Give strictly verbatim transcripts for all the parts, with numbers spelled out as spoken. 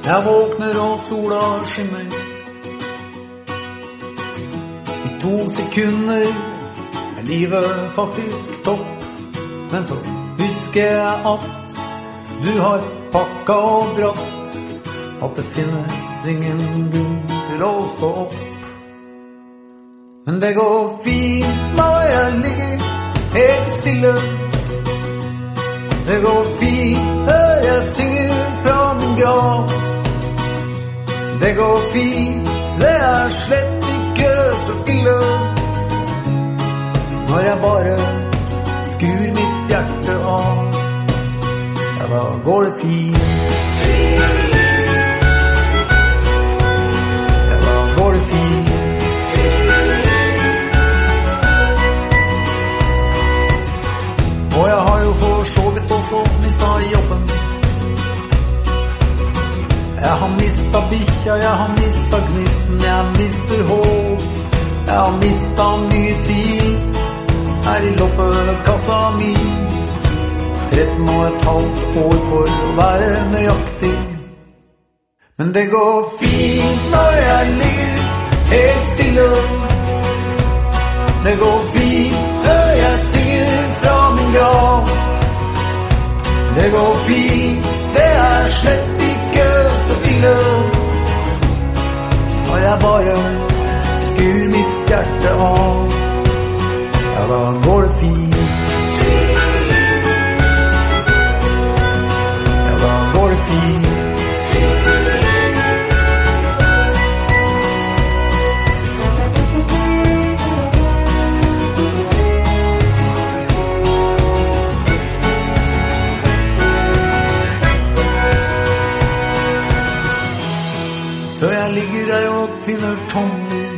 Jeg våkner og sola skinner. I to sekunder er livet faktisk topp. Men så husker jeg at du har pakka og dratt, at det finnes ingen grunn til å stå opp. Men det går fint når jeg ligger helt stille. Det går fint når jeg synger fra min grav. Det går fint, det er slett ikke så ille. Når jeg bare skur mitt hjerte av, ja, da går det fint. Ja, da går det fint. Og jeg har jo for så vidt også mistet jobben. Jeg har mistet bikkja, jeg har mistet gnisten, jeg mister håp. Jeg har mistet mye tid her i loppekassa mi. tretten og et halvt år for å være nøyaktig. Men det går fint når jeg ligger helt stille. Det går fint når jeg synger fra min grav. Det går fint, det er slett ikke så ille. Og jeg bare skur mitt hjerte av, ja, da går det fint. Ja, da går det fint. Så jeg ligger der og tvinner tommer,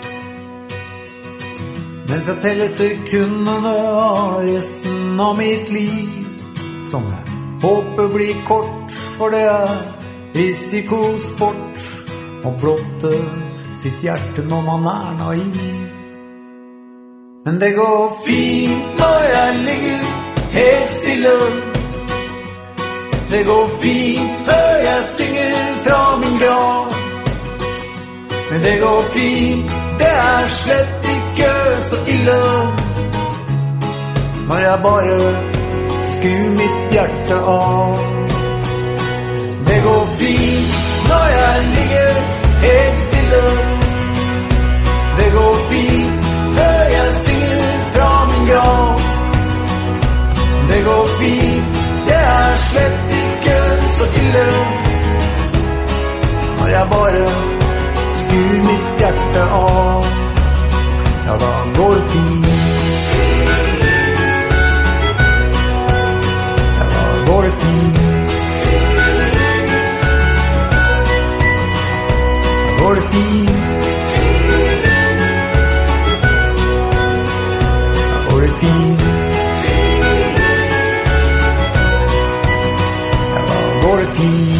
mens jeg teller sekundene av resten av mitt liv, som jeg håper blir kort, for det er risikosport å blotte sitt hjerte når man er naiv. Men det går fint når jeg ligger helt stille. Det går fint før jeg synger fra min grav. Men det går fint, det er slett ikke så ille. Når jeg bare skur mitt hjerte av. Det går fint når jeg ligger helt stille. Det går fint før jeg synger fra min grav. Det går fint, det er slett ikke så ille. Når jeg bare skur mitt hjerte av, ja, da går det fint. Ja, da går det fint. Da går det fint. Da går det fint. Ja, da går det fint.